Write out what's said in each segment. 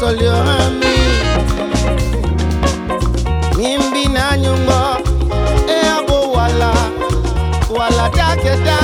kolioami Mimbi na nyumba abo wala dakeda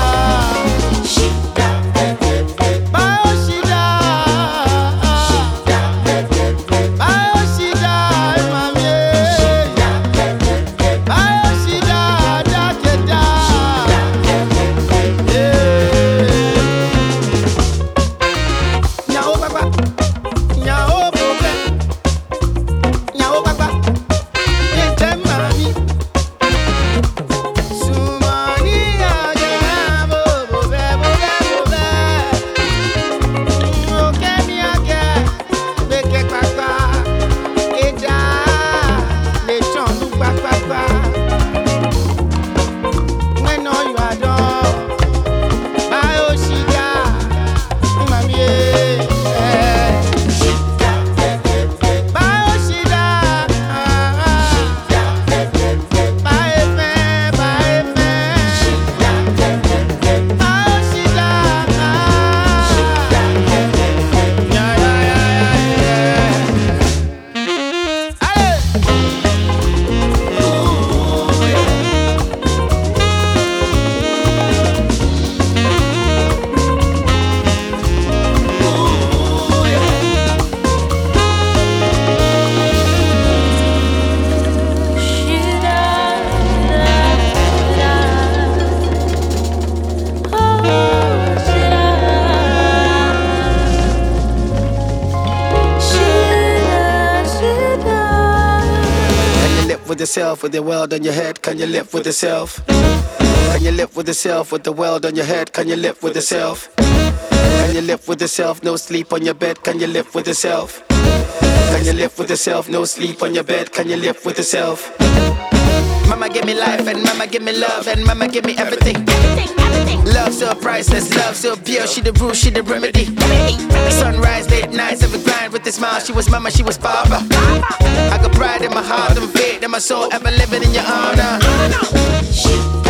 with yourself, with the world on your head, can you live with yourself? Can you live with yourself, with the world on your head, can you live with yourself? Can you live with yourself, no sleep on your bed, can you live with yourself? Can you live with yourself, no sleep on your bed, can you live with yourself? Mama give me life and mama give me love and mama give me everything. Love so priceless, love so pure, she the rule, she the remedy. Sunrise, late nights, every grind with a smile, she was mama, she was papa. I got pride in my heart and faith in my soul, ever living in your honor.